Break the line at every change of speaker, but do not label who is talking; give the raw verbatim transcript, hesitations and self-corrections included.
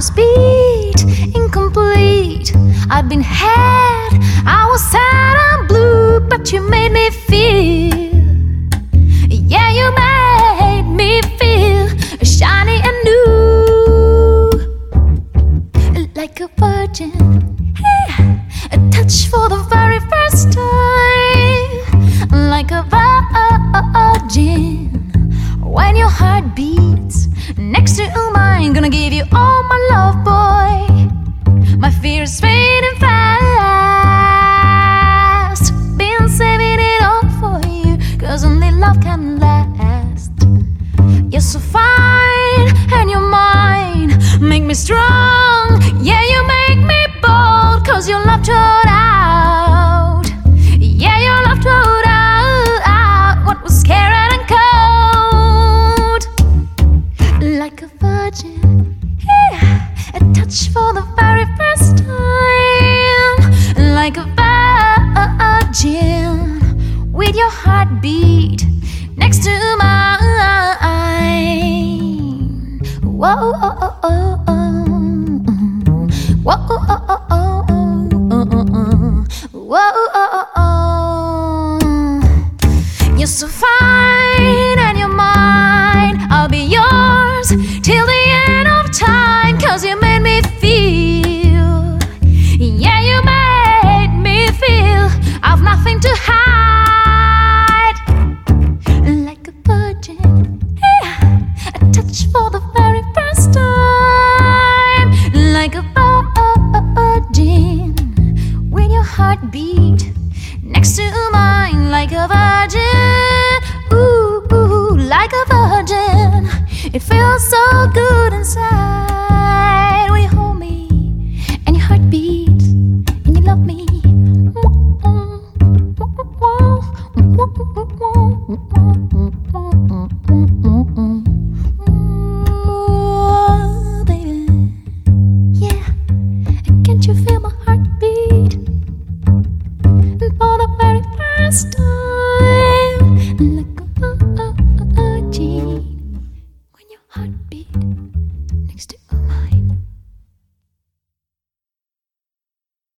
was beat, incomplete. I'd been had, I was sad and blue, but you made me feel. Yeah, you made me feel shiny and new, like a virgin. Yeah, a touch for the very first time, like a virgin. When your heart beats next to mine, gonna give you all my love, boy. My fear is fading fast. Been saving it all for you, cause only love can last. You're so fine and you're mine, make me strong. Yeah, you make me bold, cause your love turned out. Yeah, your love turned out what was scary and cold. Like a virgin, yeah, a touch for the very first time, like a virgin, with your heartbeat next to mine. Whoa, oh, oh, oh, oh. Whoa, oh, oh, oh, oh, oh. Whoa, oh, oh, oh. You're so fine and you're mine. I'll be yours till the end of time, cause you made me feel. Yeah, you made me feel I've nothing to hide. Like a virgin, yeah, a touch for the very first time, like a virgin, with your heartbeat next to mine, like a virgin. Ooh, ooh, like a virgin. It feels so good inside when you hold me and your heart beats and you love me. Oh, baby, yeah, can't you feel my heartbeat? And for the very first time,